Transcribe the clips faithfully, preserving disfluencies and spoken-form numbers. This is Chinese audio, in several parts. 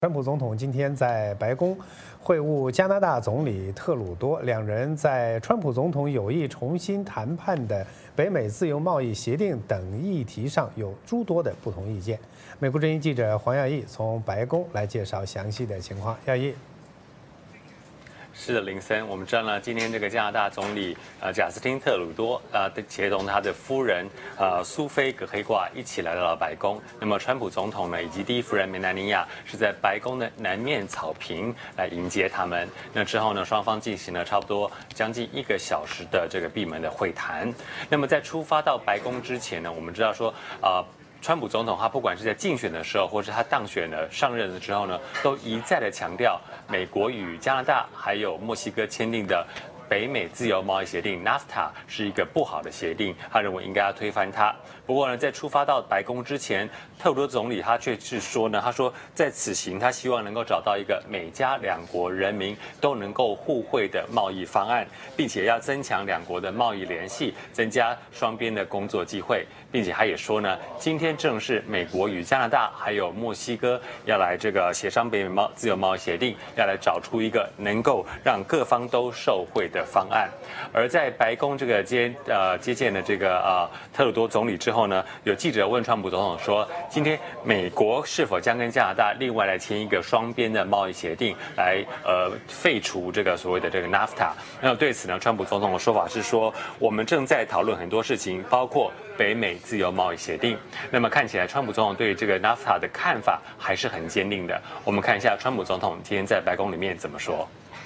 川普总统今天在白宫会晤加拿大总理特鲁多，两人在川普总统有意重新谈判的北美自由贸易协定等议题上有诸多的不同意见。美国之音记者黄耀毅从白宫来介绍详细的情况。耀毅。 是的，林森，我们知道呢，今天这个加拿大总理呃贾斯汀特鲁多呃协同他的夫人呃苏菲格黑挂一起来到了白宫。那么川普总统呢以及第一夫人梅兰妮亚是在白宫的南面草坪来迎接他们。那之后呢，双方进行了差不多将近一个小时的这个闭门的会谈。那么在出发到白宫之前呢，我们知道说呃。川普总统他不管是在竞选的时候，或是他当选了上任了之后呢，都一再的强调，美国与加拿大还有墨西哥签订的北美自由贸易协定 NAFTA 是一个不好的协定，他认为应该要推翻它。不过呢，在出发到白宫之前，特鲁多总理他却是说呢，他说在此行他希望能够找到一个美加两国人民都能够互惠的贸易方案，并且要增强两国的贸易联系，增加双边的工作机会，并且他也说呢，今天正是美国与加拿大还有墨西哥要来这个协商北美贸自由贸易协定，要来找出一个能够让各方都受惠的方案。而在白宫这个接呃接见的这个呃特鲁多总理之后呢，有记者问川普总统说，今天美国是否将跟加拿大另外来签一个双边的贸易协定，来呃废除这个所谓的这个 NAFTA？ 那对此呢，川普总统的说法是说，我们正在讨论很多事情，包括北美自由贸易协定。那么看起来，川普总统对于这个 NAFTA 的看法还是很坚定的。我们看一下川普总统今天在白宫里面怎么说。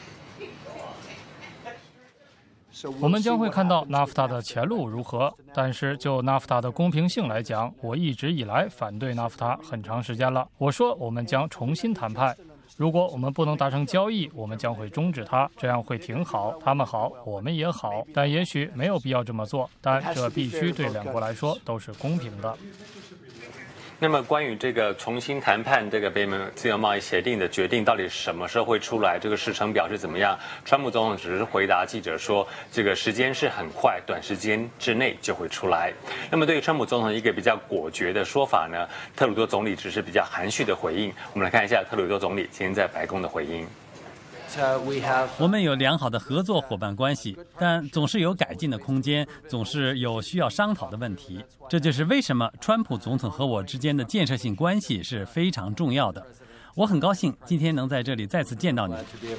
我们将会看到 NAFTA 的前路如何，但是就 NAFTA 的公平性来讲，我一直以来反对 NAFTA 很长时间了。我说我们将重新谈判，如果我们不能达成交易，我们将会终止它，这样会挺好，他们好，我们也好，但也许没有必要这么做，但这必须对两国来说都是公平的。 那么关于这个重新谈判这个北美自由贸易协定的决定到底什么时候会出来，这个时程表是怎么样？川普总统只是回答记者说，这个时间是很快，短时间之内就会出来。那么对于川普总统一个比较果决的说法呢，特鲁多总理只是比较含蓄的回应。我们来看一下特鲁多总理今天在白宫的回应。 我们有良好的合作伙伴关系，但总是有改进的空间，总是有需要商讨的问题。这就是为什么川普总统和我之间的建设性关系是非常重要的。我很高兴今天能在这里再次见到你。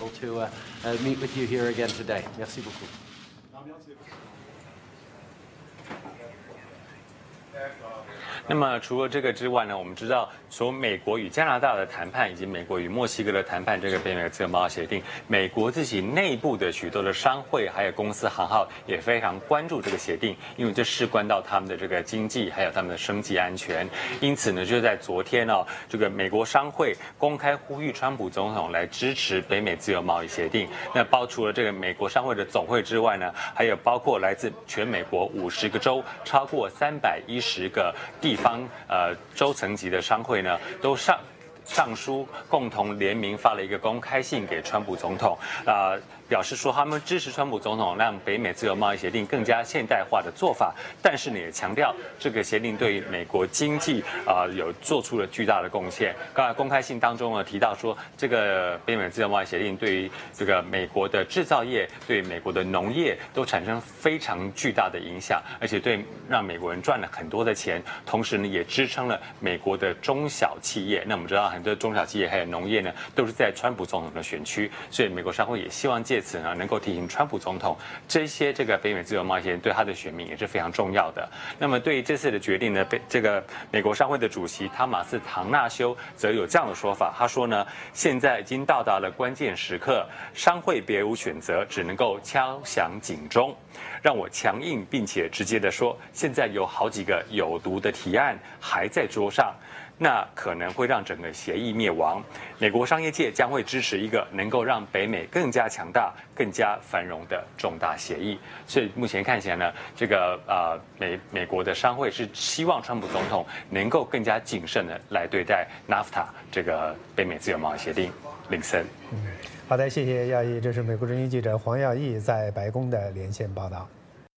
那么除了这个之外呢，我们知道从美国与加拿大的谈判，以及美国与墨西哥的谈判，这个北美自由贸易协定，美国自己内部的许多的商会还有公司行号也非常关注这个协定，因为这事关到他们的这个经济还有他们的生计安全。因此呢，就在昨天哦，这个美国商会公开呼吁川普总统来支持北美自由贸易协定。那包除了这个美国商会的总会之外呢，还有包括来自全美国五十个州，超过三百一十个地方呃州层级的商会呢，都上上书共同联名发了一个公开信给川普总统，啊、呃，表示说他们支持川普总统让北美自由贸易协定更加现代化的做法，但是呢也强调这个协定对于美国经济啊、呃、有做出了巨大的贡献。刚才公开信当中呢提到说，这个北美自由贸易协定对于这个美国的制造业、对美国的农业都产生非常巨大的影响，而且对让美国人赚了很多的钱，同时呢也支撑了美国的中小企业。那我们知道很多中小企业还有农业呢都是在川普总统的选区，所以美国商会也希望借此呢能够提醒川普总统，这些这个北美自由贸易协定对他的选民也是非常重要的。那么对于这次的决定呢，这个美国商会的主席汤马斯·唐纳修则有这样的说法，他说呢，现在已经到达了关键时刻，商会别无选择，只能够敲响警钟。让我强硬并且直接的说，现在有好几个有毒的提案还在桌上，那可能会让整个协议灭亡。美国商业界将会支持一个能够让北美更加强大、更加繁荣的重大协议。所以目前看起来呢，这个呃美美国的商会是希望川普总统能够更加谨慎的来对待 NAFTA 这个北美自由贸易协定。林森， 嗯，好的，谢谢耀毅，这是美国之音记者黄耀毅在白宫的连线报道。